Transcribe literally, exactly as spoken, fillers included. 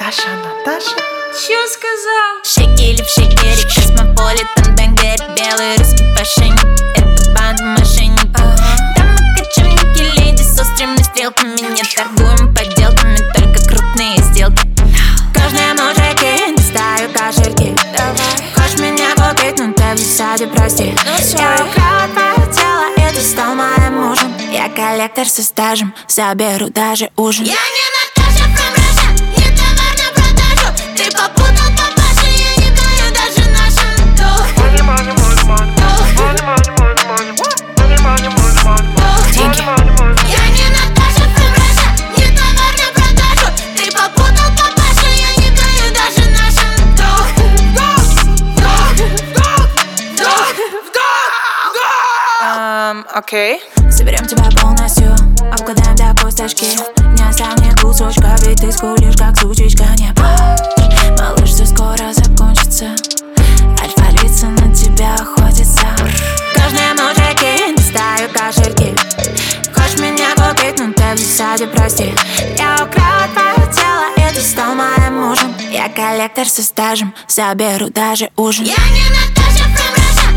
Наташа, Наташа. Чё сказал? Шекели в шекере, космополитен, бенгер, белый русский мошенник. Это банда мошенников. Да мы кочевники, леди с острыми стрелками. Не торгуем подделками, только крупные сделки. Каждый мужики, достаю кошельки. Хочешь меня купить, ну ты в засаде, прости. Я украла твое тело, и ты стал моим мужем. Я коллектор со стажем, заберу даже ужин. Я не Наташа from Russia, не товар на продажу. Ты попутал папашу, я не даю даже нашим долг. Money, money, money, money. Money, money, money, money. Money, money, money, money. Money, money, money. Я не Наташа from Russia, не товар на продажу. Ты попутал папашу, я не даю даже нашим долг. Эм, окей. Соберем тебя полностью, обгадаем до косточки. Не оставь мне кусочка, ведь ты скулишь, как сучечка. Не плачь, малыш, все скоро закончится. Альфа-лица на тебя охотится. Каждый мужики, достаю кошельки. Хочешь меня купить, ну ты в засаде, прости. Я украла твое тело, и ты стал моим мужем. Я коллектор со стажем, заберу даже ужин. Я не Наташа from Russia,